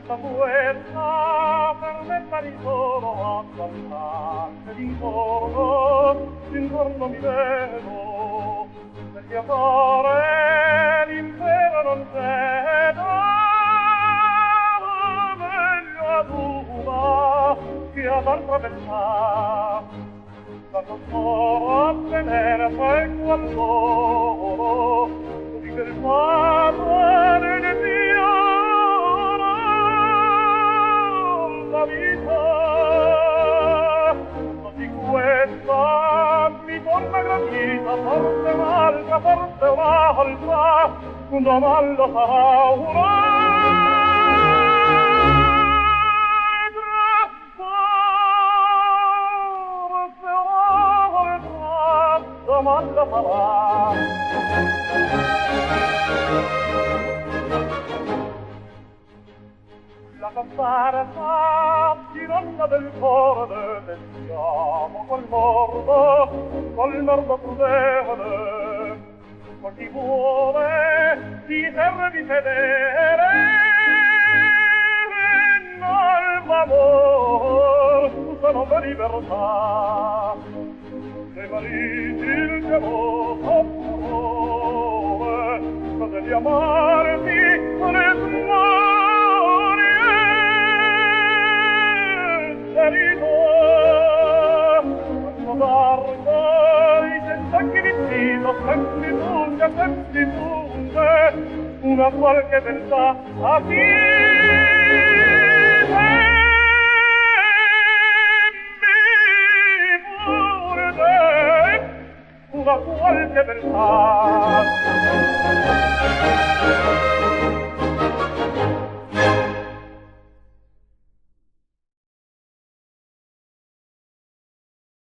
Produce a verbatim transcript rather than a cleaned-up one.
questa fuerza permetta di solo ascoltare d'intorno, d'intorno mi vedo, del mio cuore l'impero non ceda, meglio ad una che ad altra belltà, tanto solo a tenere quel qualcuno, di che il padre nel mio la vita, così questa mi torna gradita, forse un'altra, forse un'altra, una malla sarà un'altra, forse un'altra, una malla sarà. La campana tironna del cuore pensiamo col mordo, col mordo crudele, con chi vuole si serve di fedele, nell'amor sono la libertà, se mariti il geloso furore, cose di amarti non è sempre lunga, sempre lunga, una qualche beltà a chi mi purde, una qualche beltà.